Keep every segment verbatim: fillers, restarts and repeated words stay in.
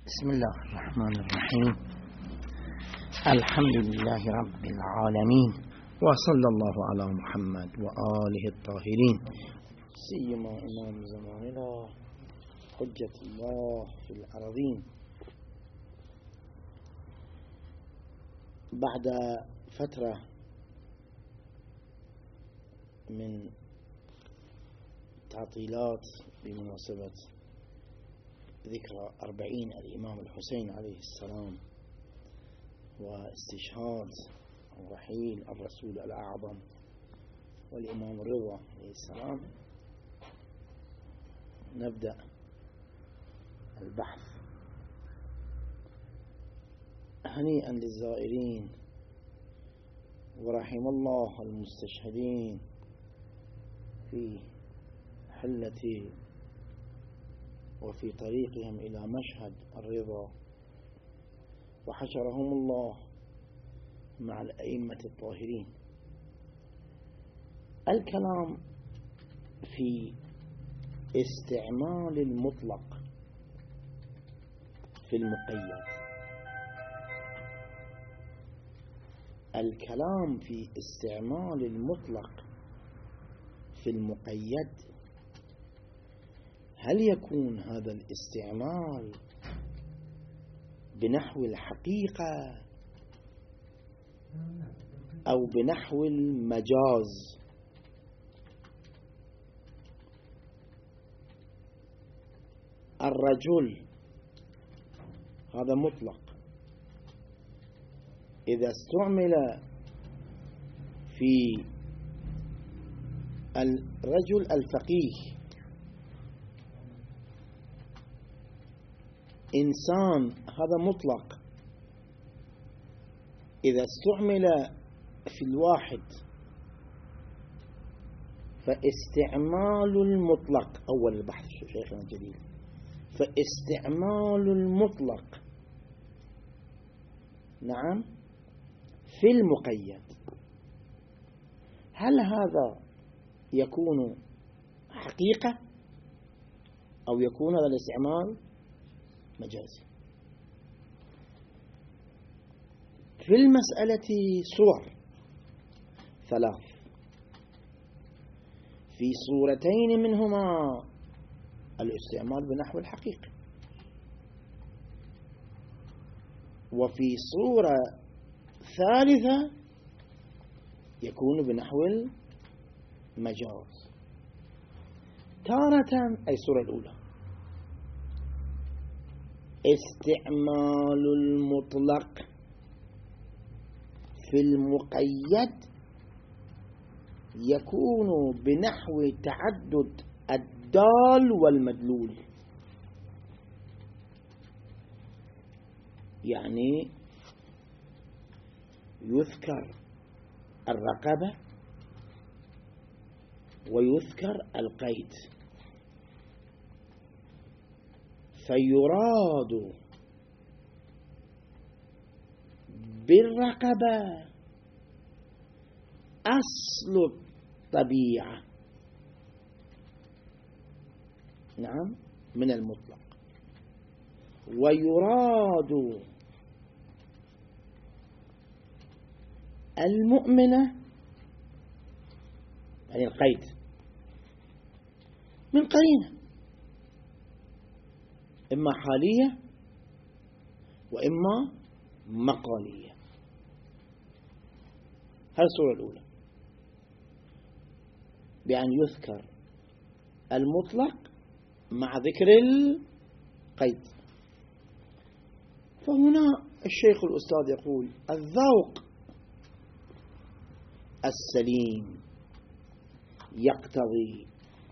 بسم الله الرحمن الرحيم. الحمد لله رب العالمين، وصلى الله على محمد وآله الطاهرين، سيما إمام زماننا حجة الله في الأرضين. بعد فترة من تعطيلات بمناسبة ذكرى أربعين الإمام الحسين عليه السلام واستشهاد ورحيل الرسول الأعظم والإمام الرضا عليه السلام، نبدأ البحث. هنيئا للزائرين ورحم الله المستشهدين في حلة وفي طريقهم إلى مشهد الرضا، وحشرهم الله مع الأئمة الطاهرين. الكلام في استعمال المطلق في المقيد، الكلام في استعمال المطلق في المقيد. هل يكون هذا الاستعمال بنحو الحقيقة أو بنحو المجاز؟ الرجل هذا مطلق، إذا استعمل في الرجل الفقيه، إنسان هذا مطلق، إذا استعمل في الواحد فاستعمال المطلق، أول البحث شيخنا الجليل، فاستعمال المطلق نعم في المقيد، هل هذا يكون حقيقة أو يكون هذا الاستعمال مجازي؟ في المسألة صور ثلاث، في صورتين منهما الاستعمال بنحو الحقيقة، وفي صورة ثالثة يكون بنحو المجاز. تارة أي الصورة الأولى استعمال المطلق في المقيد يكون بنحو تعدد الدال والمدلول، يعني يذكر الرقبة ويذكر القيد، فيراد بالرقبة أصل الطبيعة نعم من المطلق، ويراد المؤمنة يعني القيد من قرينة، إما حالية وإما مقالية. هذه الصورة الأولى بأن يذكر المطلق مع ذكر القيد. فهنا الشيخ الأستاذ يقول الذوق السليم يقتضي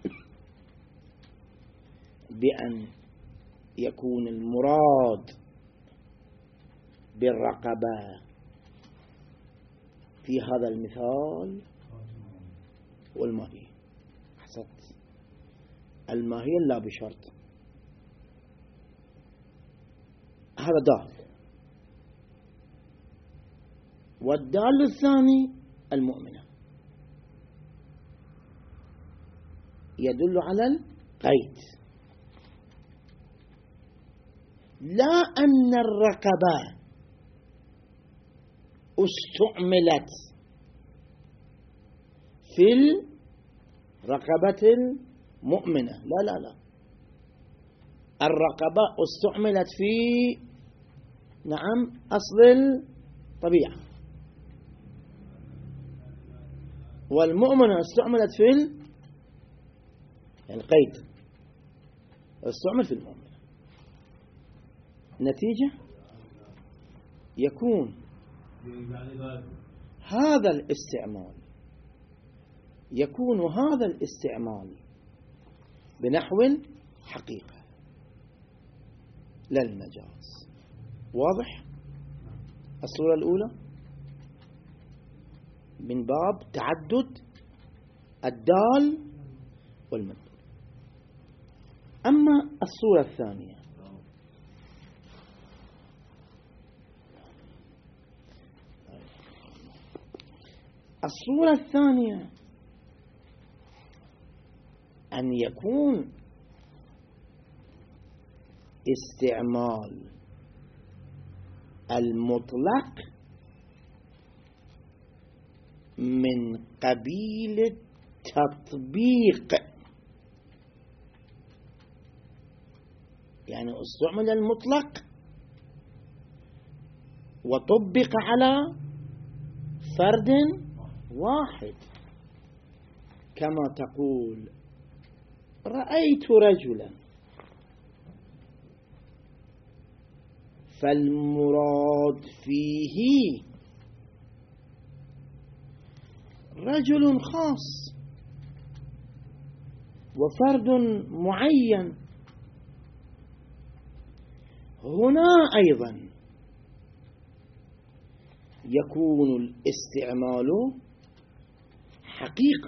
بأن يكون المراد بالرقبة في هذا المثال والماهية. حسنت، الماهية لا بشرط، هذا دال، والدال الثاني المؤمنة يدل على القيد، لا أن الرقبة استعملت في الرقبة المؤمنة، لا لا لا، الرقبة استعملت في نعم أصل الطبيعة، والمؤمنة استعملت في القيد، استعمل في المؤمنة. نتيجة يكون هذا الاستعمال يكون هذا الاستعمال بنحو الحقيقة لا المجاز. واضح؟ الصورة الأولى من باب تعدد الدال والمدلول. أما الصورة الثانية الصورة الثانية أن يكون استعمال المطلق من قبيل التطبيق، يعني استعمل المطلق وطبق على فرد واحد، كما تقول رأيت رجلا، فالمراد فيه رجل خاص وفرد معين. هنا أيضا يكون الاستعمال حقيقة،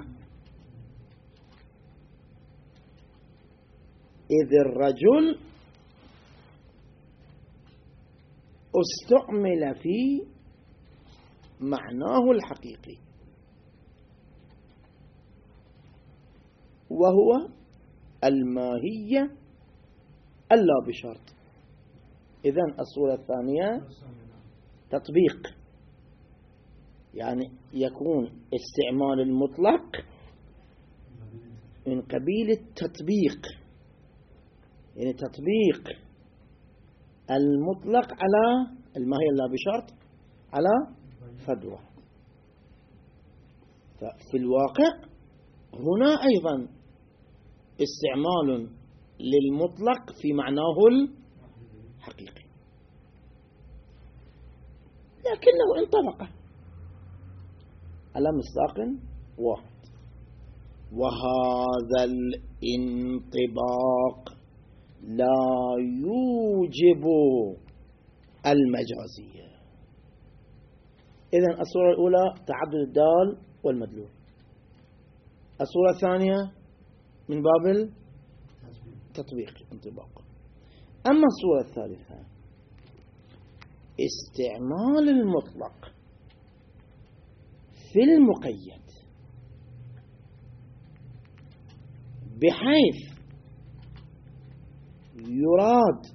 إذ الرجل استعمل في معناه الحقيقي وهو الماهية ألا بشرط. إذن الصورة الثانية تطبيق، يعني يكون استعمال المطلق من قبيل التطبيق، يعني تطبيق المطلق على الماهية لا بشرط على فرد واحد. ففي الواقع هنا أيضا استعمال للمطلق في معناه الحقيقي، لكنه انطبق على مصداق واحد، وهذا الانطباق لا يوجب المجازية. إذن الصورة الأولى تعدد الدال والمدلول، الصورة الثانية من باب التطبيق انطباق. أما الصورة الثالثة استعمال المطلق في المقيد، بحيث يراد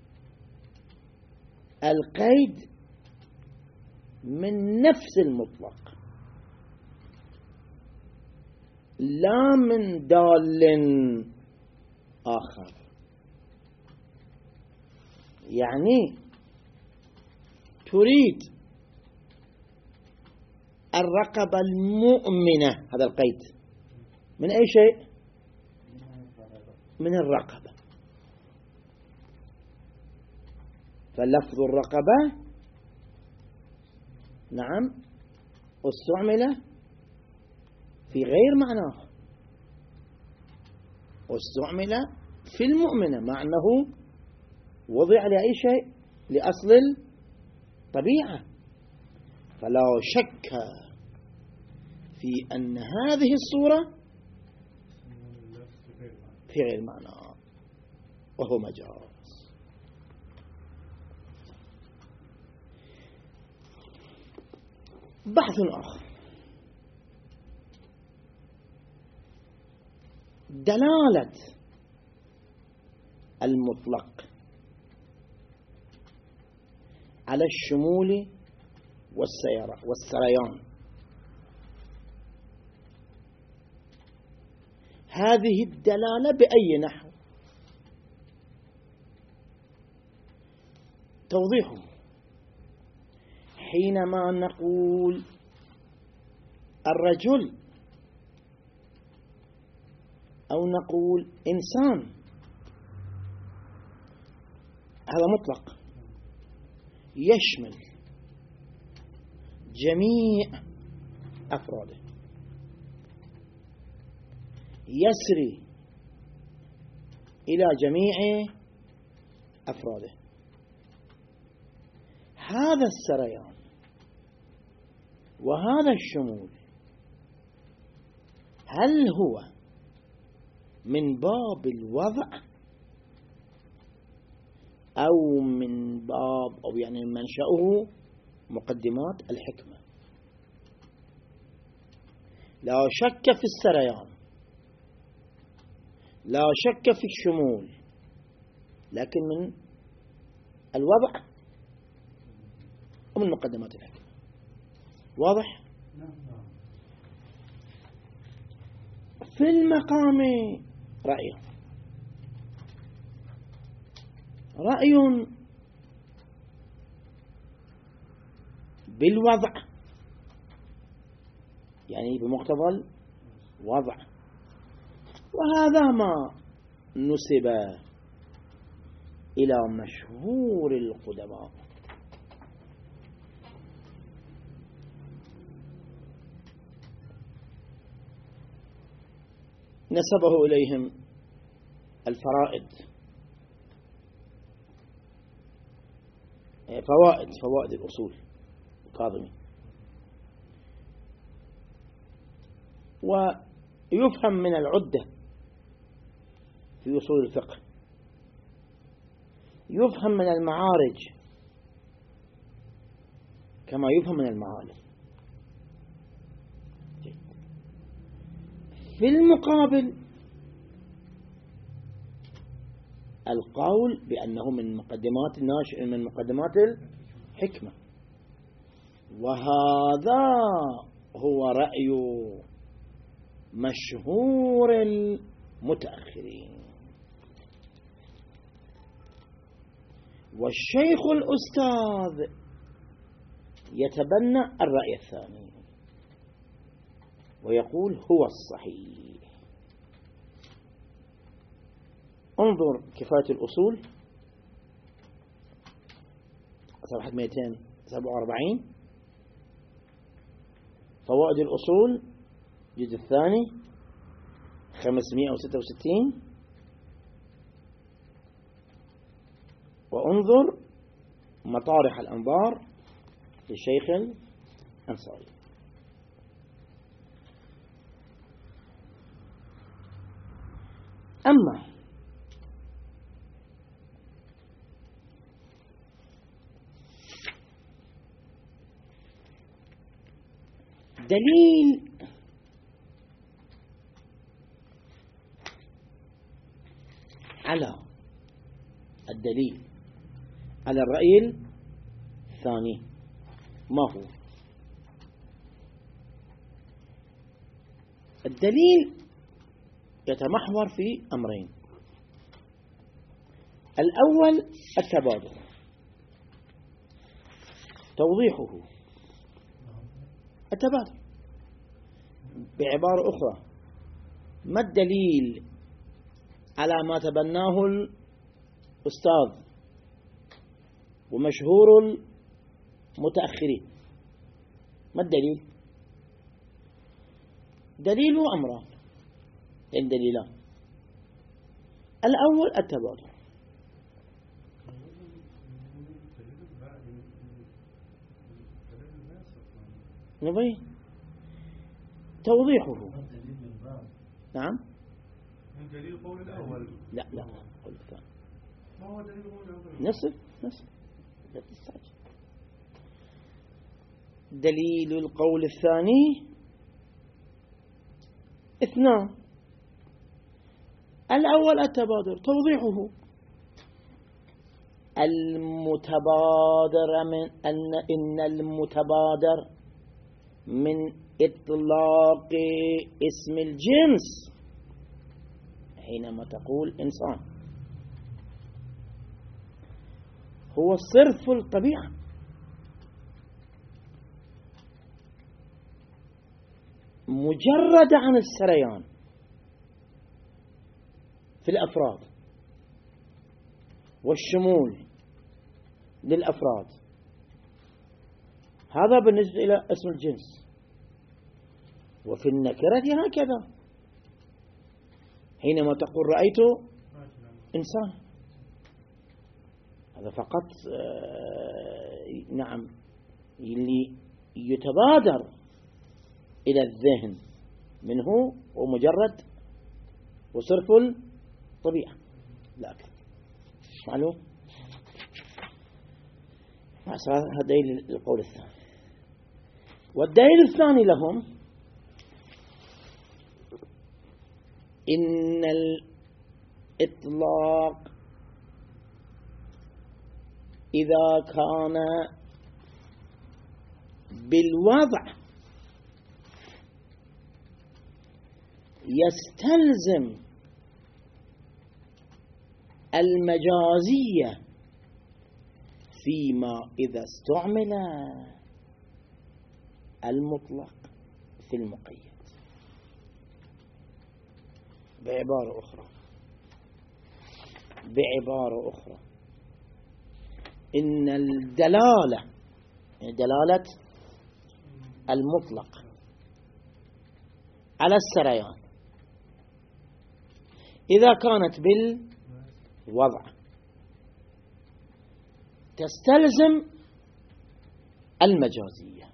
القيد من نفس المطلق لا من دال آخر. يعني تريد الرقبة المؤمنة، هذا القيد من أي شيء؟ من الرقبة. فلفظ الرقبة نعم استعمل في غير معناه، واستعمل في المؤمنة مع أنه وضع لأي شيء؟ لأصل الطبيعة. فلا شك في أن هذه الصورة في غير معنى وهو مجاز. بحث آخر: دلالة المطلق على الشمول والسريان. هذه الدلالة بأي نحو؟ توضيحه: حينما نقول الرجل أو نقول إنسان، هذا مطلق يشمل جميع أفراده، يسري إلى جميع أفراده. هذا السريان وهذا الشمول هل هو من باب الوضع أو من باب أو يعني منشأه مقدمات الحكمة؟ لا شك في السريان، لا شك في الشمول، لكن من الوضع ومن مقدمات الحكمة. واضح؟ في المقام رأي رأي بالوضع، يعني بمقتضى الوضع، وهذا ما نسب إلى مشهور القدماء. نسبه إليهم الفرائد، فوائد فوائد الأصول الكاظمي. ويفهم من العدة في أصول الفقه، يفهم من المعارج كما يفهم من المعالم. في المقابل القول بأنه من مقدمات الناشئ من مقدمات الحكمة، وهذا هو رأي مشهور المتأخرين. والشيخ الأستاذ يتبنى الرأي الثاني ويقول هو الصحيح. انظر كفاية الأصول صفحة مئتين وسبعة وأربعين، فوائد الأصول الجزء الثاني خمسمئة وستة وستين، وانظر مطارح الأنظار للشيخ الأنصاري. أما دليل على الدليل على الرأي الثاني ما هو؟ الدليل يتمحور في أمرين: الأول التبادل، توضيحه التبادل. بعبارة أخرى، ما الدليل على ما تبناه الأستاذ ومشهور المتأخرين؟ ما الدليل؟ دليله أمران، الدليلان: الأول التبادل. نبين توضيحه. نعم. من دليل القول الأول. لا لا القول الثاني. ما هو دليل القول الأول؟ نصف نصف لا تستعجل. دليل القول الثاني اثنان: الأول التبادل، توضيحه المتبادر من أن إن المتبادر من إطلاق اسم الجنس حينما تقول إنسان هو صرف الطبيعة، مجرد عن السريان في الأفراد والشمول للأفراد. هذا بالنسبة إلى اسم الجنس. وفي النكرة هكذا، حينما تقول رأيت إنسان، هذا فقط نعم اللي يتبادر إلى الذهن منه ومجرد وصرف الطبيعة لا أكثر. معلوم؟ هذا دليل القول الثاني. والدليل الثاني لهم إن الإطلاق إذا كان بالوضع يستلزم المجازية فيما إذا استعمل المطلق في المقيد. بعبارة أخرى بعبارة أخرى إن الدلالة دلالة المطلق على السريان إذا كانت بالوضع تستلزم المجازية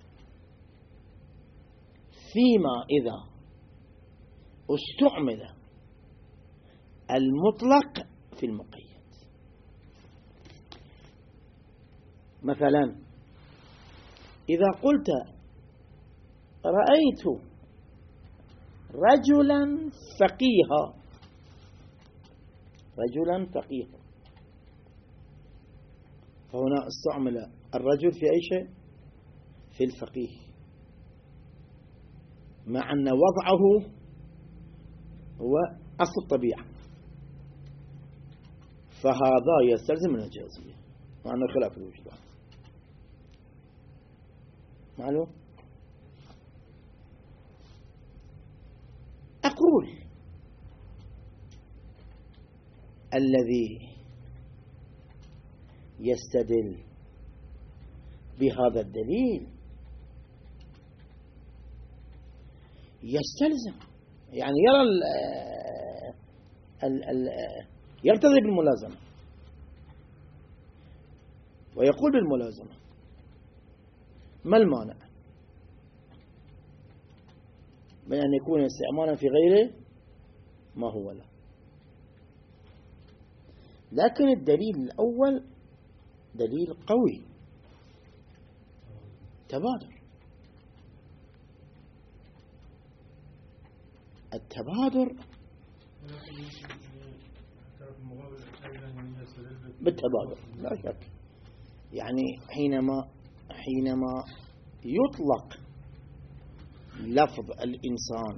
فيما إذا استعمل المطلق في المقيد. مثلا إذا قلت رأيت رجلا فقيها، رجلا فقيها، فهنا استعمل الرجل في أي شيء؟ في الفقيه، مع أن وضعه هو أصل الطبيعة، فهذا يستلزم المجازية مع أنه خلاف الوجدان. معلوم؟ أقول الذي يستدل بهذا الدليل يستلزم، يعني يرى ال ال ال يرتضي بالملازمة ويقول بالملازمة. ما المانع من أن يكون استعمالا في غيره ما هو له؟ لكن الدليل الأول دليل قوي، تبادر. التبادر بالتبادر لا شك. يعني حينما حينما يطلق لفظ الإنسان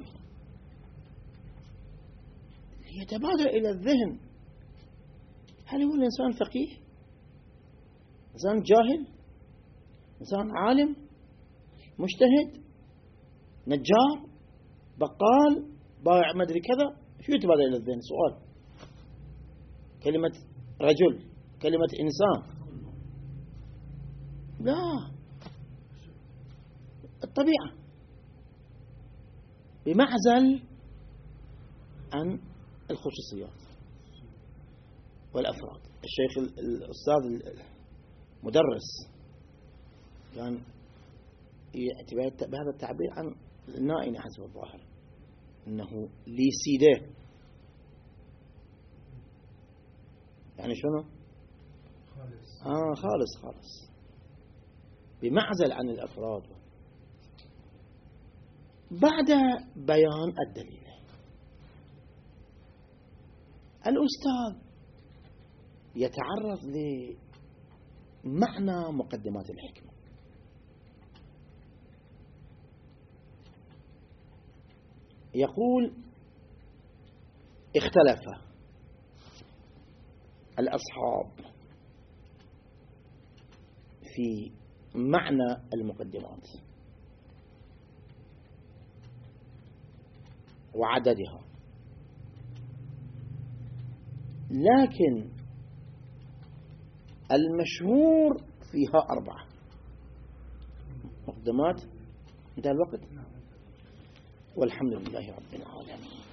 يتبادر إلى الذهن، هل هو الإنسان فقيه؟ إنسان جاهل؟ إنسان عالم؟ مجتهد؟ نجار؟ بقال؟ بائع مدري كذا؟ شو يتبادر إلى الذهن؟ سؤال. كلمة رجل، كلمة إنسان، لا، الطبيعة بمعزل عن الخصوصيات والأفراد. الشيخ الأستاذ المدرس كان يأتي بهذا التعبير عن النائن حسب الظاهر أنه ليسيده، يعني شنو؟ خالص. آه خالص خالص بمعزل عن الأفراد. بعد بيان الدليل الأستاذ يتعرض معنى مقدمات الحكمة. يقول اختلف الأصحاب في معنى المقدمات وعددها، لكن المشهور فيها أربعة مقدمات. انتهى الوقت، والحمد لله رب العالمين.